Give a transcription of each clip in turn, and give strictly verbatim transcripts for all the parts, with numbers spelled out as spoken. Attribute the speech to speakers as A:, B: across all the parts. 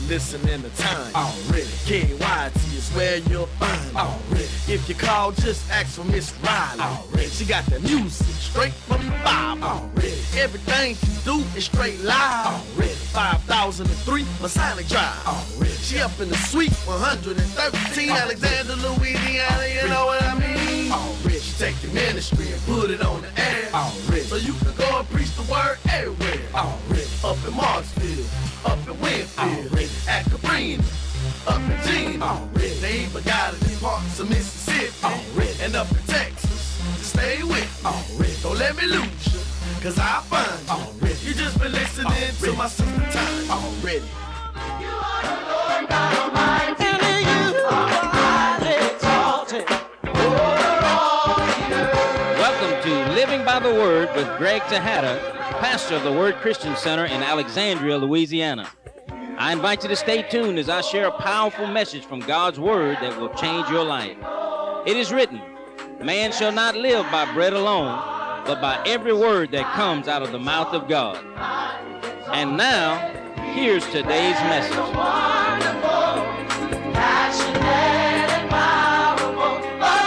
A: listening to time. Already. K Y T is where you'll find. Already. If you call, just ask for Miss Riley. Already. She got the music straight from the Bible. Already. Everything she do is straight live. Already. five thousand three Masonic Drive. Already. She up in the suite one hundred thirteen Alexander, Louisiana, you know what I mean? Already. She take the ministry and put it on the air. Already. So you can go and preach the word everywhere. Already. Up in Marksville, up in Winfield, already. At Cabrini, up in Gene, already. They even got it in parts of Mississippi, already. And up in Texas, just stay with me, already. Don't let me lose you, cause I find you, already. You just been listening already. To my sister time, already. You are the Lord God Almighty, and you are highly exalted over all the earth.
B: Welcome to Living by the Word with Greg Tejada, pastor of the Word Christian Center in Alexandria, Louisiana. I invite you to stay tuned as I share a powerful message from God's Word that will change your life. It is written, man shall not live by bread alone, but by every word that comes out of the mouth of God. And now, here's today's message. Wonderful, passionate and powerful.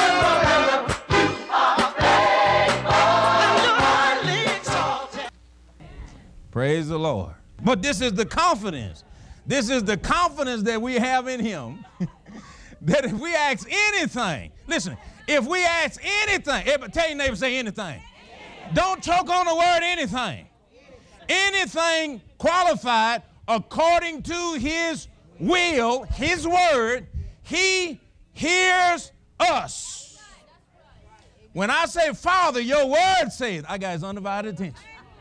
C: Praise the Lord. But this is the confidence. This is the confidence that we have in him. That if we ask anything, listen, if we ask anything, tell your neighbor, say anything. Don't choke on the word anything. Anything qualified according to his will, his word, he hears us. When I say, Father, your word says, I got his undivided attention.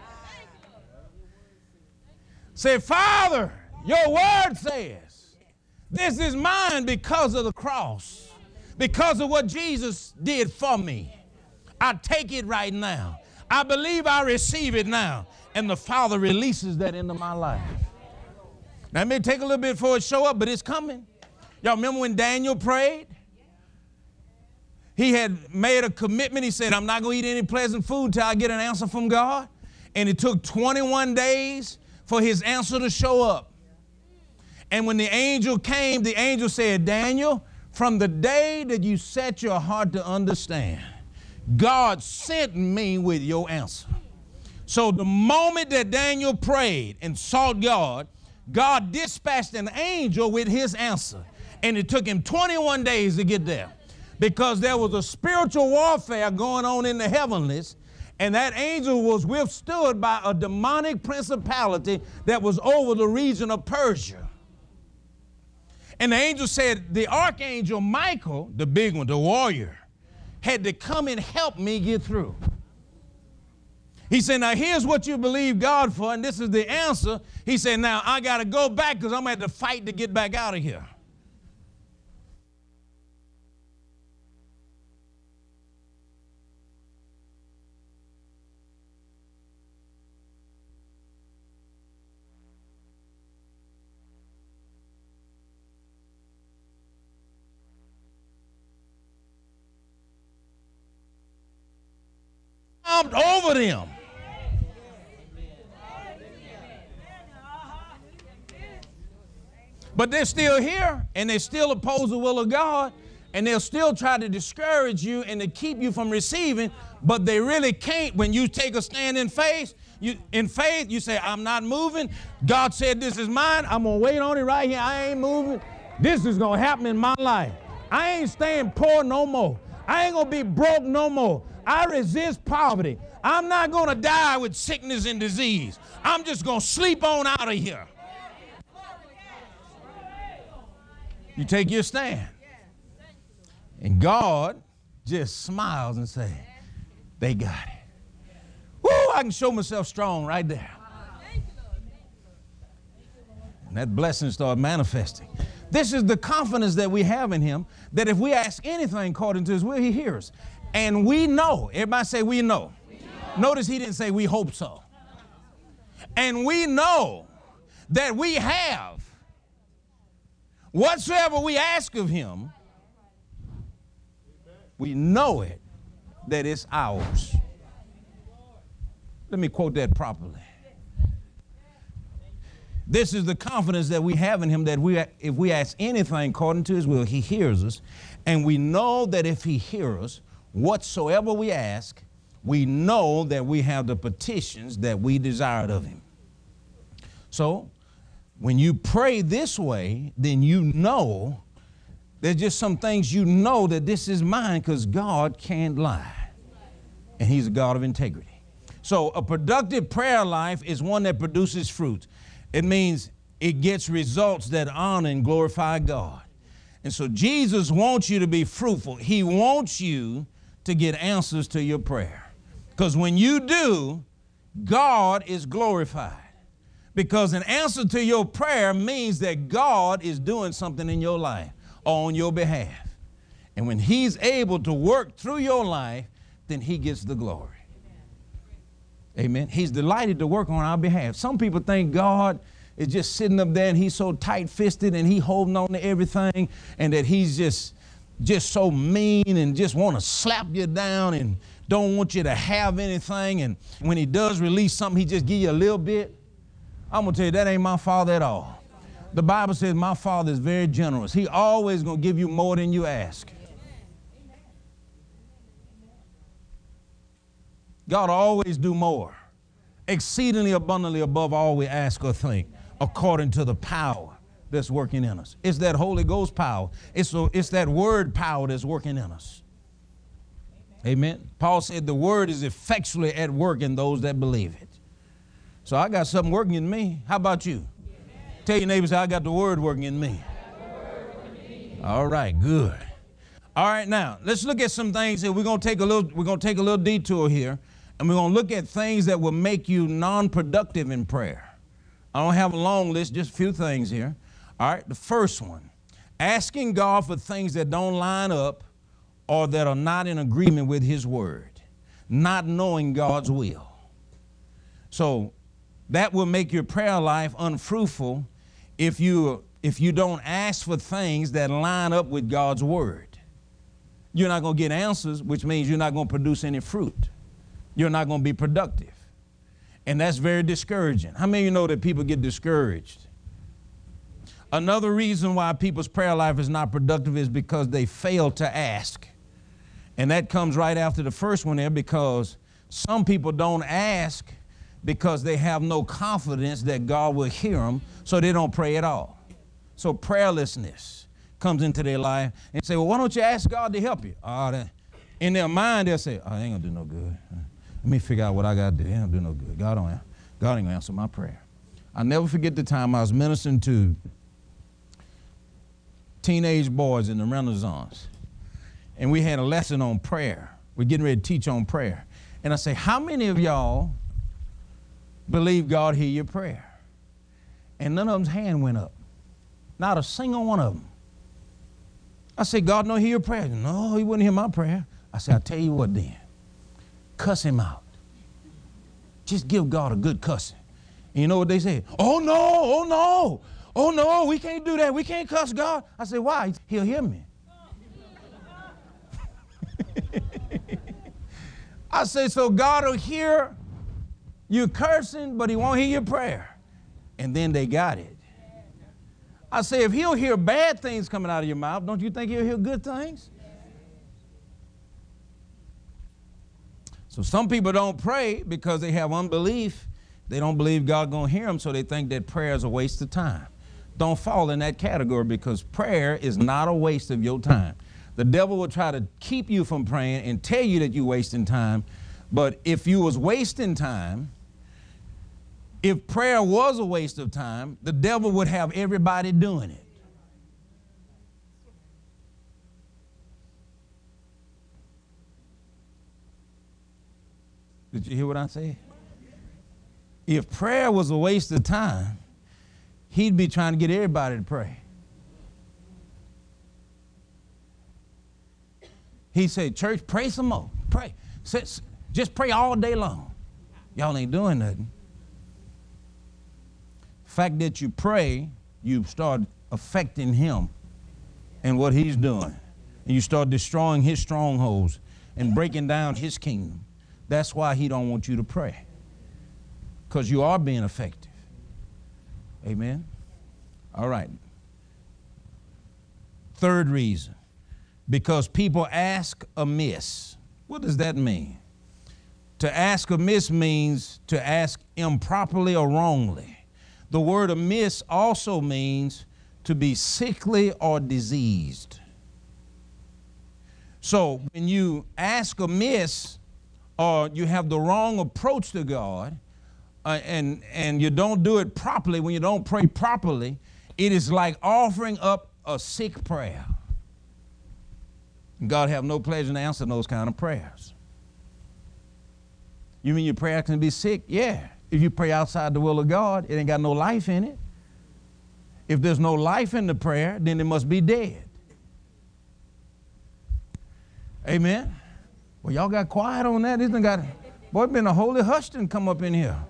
C: Say, Father, your word says, this is mine because of the cross, because of what Jesus did for me. I take it right now. I believe I receive it now. And the Father releases that into my life. Now, it may take a little bit for it to show up, but it's coming. Y'all remember when Daniel prayed? He had made a commitment. He said, I'm not going to eat any pleasant food till I get an answer from God. And it took twenty-one days for his answer to show up. And when the angel came, the angel said, Daniel, from the day that you set your heart to understand, God sent me with your answer. So the moment that Daniel prayed and sought God, God dispatched an angel with his answer. And it took him twenty-one days to get there because there was a spiritual warfare going on in the heavenlies. And that angel was withstood by a demonic principality that was over the region of Persia. And the angel said, the archangel Michael, the big one, the warrior, had to come and help me get through. He said, now here's what you believe God for, and this is the answer. He said, now I got to go back because I'm going to have to fight to get back out of here. Over them. But they're still here, and they still oppose the will of God, and they'll still try to discourage you and to keep you from receiving, but they really can't. When you take a stand in faith, you, in faith, you say, I'm not moving. God said, this is mine. I'm going to wait on it right here. I ain't moving. This is going to happen in my life. I ain't staying poor no more. I ain't going to be broke no more. I resist poverty. I'm not going to die with sickness and disease. I'm just going to sleep on out of here. You take your stand. And God just smiles and says, they got it. Woo, I can show myself strong right there. And that blessing started manifesting. This is the confidence that we have in him, that if we ask anything according to his will, he hears. And we know. Everybody say we know. We know. Notice he didn't say we hope so. And we know that we have whatsoever we ask of him, we know it, that it's ours. Let me quote that properly. This is the confidence that we have in him, that we, if we ask anything according to his will, he hears us. And we know that if he hears us, whatsoever we ask, we know that we have the petitions that we desired of him. So when you pray this way, then you know there's just some things you know that this is mine, because God can't lie. And he's a God of integrity. So a productive prayer life is one that produces fruit. It means it gets results that honor and glorify God. And so Jesus wants you to be fruitful. He wants you to get answers to your prayer. Because when you do, God is glorified. Because an answer to your prayer means that God is doing something in your life on your behalf. And when he's able to work through your life, then he gets the glory. Amen. He's delighted to work on our behalf. Some people think God is just sitting up there and he's so tight-fisted and he holding on to everything, and that he's just, just so mean and just want to slap you down and don't want you to have anything. And when he does release something, he just give you a little bit. I'm going to tell you, that ain't my Father at all. The Bible says my Father is very generous. He always going to give you more than you ask. God always do more, exceedingly abundantly above all we ask or think, according to the power that's working in us. It's that Holy Ghost power. It's, a, it's that word power that's working in us. Amen. Amen. Paul said the word is effectually at work in those that believe it. So I got something working in me. How about you? Amen. Tell your neighbors, I got the word working in me. All right, good. All right, now let's look at some things here. We're gonna take a little, we're gonna take a little detour here. And we're going to look at things that will make you non-productive in prayer. I don't have a long list, just a few things here. All right, the first one, asking God for things that don't line up or that are not in agreement with his word, not knowing God's will. So that will make your prayer life unfruitful if you, if you don't ask for things that line up with God's word. You're not going to get answers, which means you're not going to produce any fruit. You're not going to be productive. And that's very discouraging. How many of you know that people get discouraged? Another reason why people's prayer life is not productive is because they fail to ask. And that comes right after the first one there, because some people don't ask because they have no confidence that God will hear them, so they don't pray at all. So prayerlessness comes into their life and say, well, why don't you ask God to help you? Oh, that, in their mind, they'll say, oh, I ain't going to do no good. Let me figure out what I got to do. It ain't gonna do no good. God, don't, God ain't gonna answer my prayer. I'll never forget the time I was ministering to teenage boys in the Renaissance, and we had a lesson on prayer. We're getting ready to teach on prayer. And I say, how many of y'all believe God hear your prayer? And none of them's hand went up. Not a single one of them. I said, God don't hear your prayer. No, he wouldn't hear my prayer. I said, I'll tell you what then. Cuss him out. Just give God a good cussing. And you know what they say? Oh, no, oh, no. Oh, no, we can't do that. We can't cuss God. I said, why? He'll hear me. I say, so God will hear you cursing, but he won't hear your prayer. And then they got it. I say, if he'll hear bad things coming out of your mouth, don't you think he'll hear good things? So some people don't pray because they have unbelief. They don't believe God gonna hear them, so they think that prayer is a waste of time. Don't fall in that category, because prayer is not a waste of your time. The devil will try to keep you from praying and tell you that you're wasting time. But if you was wasting time, if prayer was a waste of time, the devil would have everybody doing it. Did you hear what I said? If prayer was a waste of time, he'd be trying to get everybody to pray. He said, church, pray some more. Pray. Just pray all day long. Y'all ain't doing nothing. The fact that you pray, you start affecting him and what he's doing. And you start destroying his strongholds and breaking down his kingdom. That's why he don't want you to pray, because you are being effective. Amen. All right. Third reason, because people ask amiss. What does that mean? To ask amiss means to ask improperly or wrongly. The word amiss also means to be sickly or diseased. So when you ask amiss or you have the wrong approach to God, uh, and, and you don't do it properly, when you don't pray properly, it is like offering up a sick prayer. God have no pleasure in answering those kind of prayers. You mean your prayer can be sick? Yeah. If you pray outside the will of God, it ain't got no life in it. If there's no life in the prayer, then it must be dead. Amen. Well, y'all got quiet on that. This done got, boy, it been a holy hush done come up in here.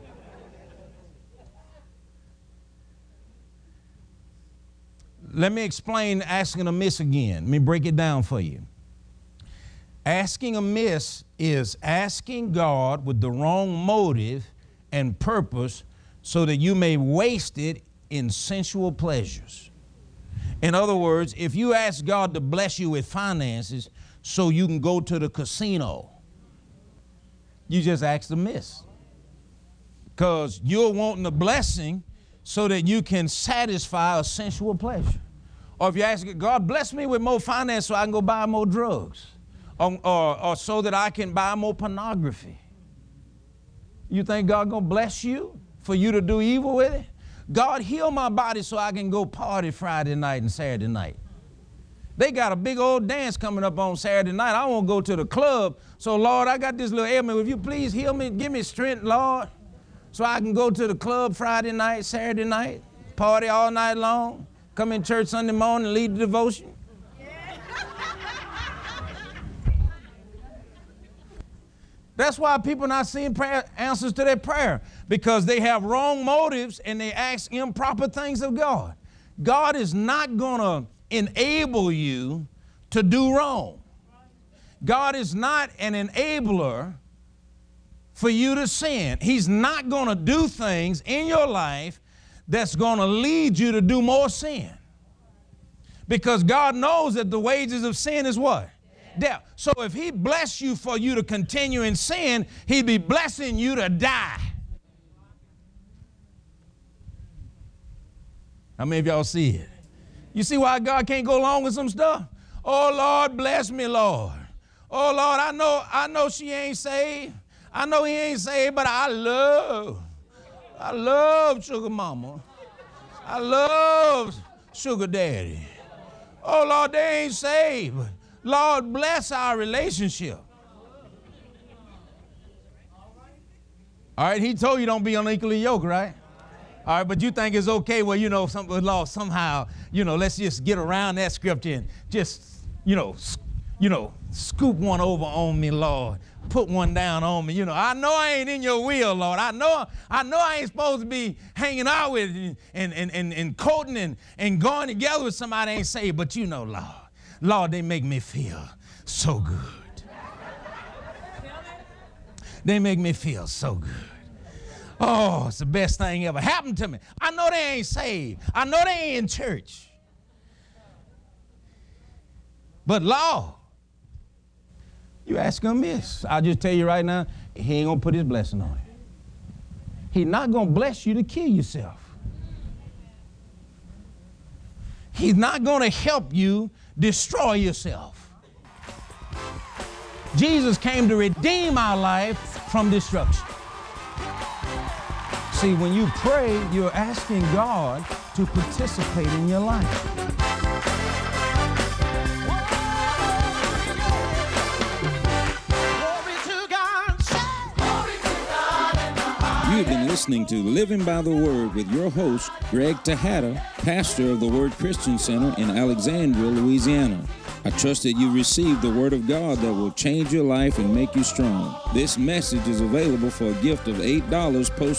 C: Let me explain asking amiss again. Let me break it down for you. Asking amiss is asking God with the wrong motive and purpose so that you may waste it in sensual pleasures. In other words, if you ask God to bless you with finances so you can go to the casino, you just asked amiss. Because you're wanting a blessing so that you can satisfy a sensual pleasure. Or if you ask God, bless me with more finance so I can go buy more drugs. Or, or, or so that I can buy more pornography. You think God gonna bless you for you to do evil with it? God, heal my body so I can go party Friday night and Saturday night. They got a big old dance coming up on Saturday night. I won't go to the club. So, Lord, I got this little ailment. If you please heal me, give me strength, Lord, so I can go to the club Friday night, Saturday night, party all night long, come in church Sunday morning and lead the devotion. That's why people not seeing prayer answers to their prayer, because they have wrong motives and they ask improper things of God. God is not going to enable you to do wrong. God is not an enabler for you to sin. He's not going to do things in your life that's going to lead you to do more sin. Because God knows that the wages of sin is what? Death. So if he bless you for you to continue in sin, he'd be blessing you to die. How many of y'all see it? You see why God can't go along with some stuff? Oh, Lord, bless me, Lord. Oh, Lord, I know, I know she ain't saved. I know he ain't saved, but I love, I love sugar mama. I love sugar daddy. Oh, Lord, they ain't saved. Lord, bless our relationship. All right, he told you don't be unequally yoked, right? All right, but you think it's okay, well, you know, some, Lord, somehow, you know, let's just get around that scripture and just, you know, you know, scoop one over on me, Lord. Put one down on me. You know, I know I ain't in your will, Lord. I know I know I ain't supposed to be hanging out with and, and, and, and courting and, and going together with somebody I ain't saved, but you know, Lord. Lord, they make me feel so good. They make me feel so good. Oh, it's the best thing ever happened to me. I know they ain't saved. I know they ain't in church. But Lord, you ask him this. I'll just tell you right now, he ain't going to put his blessing on it. He's not going to bless you to kill yourself. He's not going to help you destroy yourself. Jesus came to redeem our life from destruction. See, when you pray, you're asking God to participate in your life.
D: You've been listening to Living by the Word with your host, Greg Tejada, pastor of the Word Christian Center in Alexandria, Louisiana. I trust that you received the Word of God that will change your life and make you strong. This message is available for a gift of eight dollars post